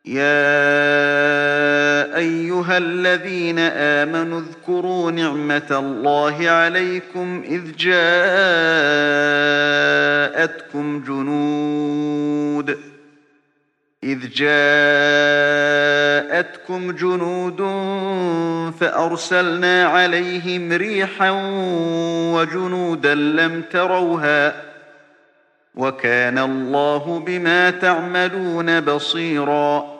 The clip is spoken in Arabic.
يا أيها الذين آمنوا اذكروا نعمة الله عليكم إذ جاءتكم جنود فأرسلنا عليهم ريحا وجنودا لم تروها وكان الله بما تعملون بصيرا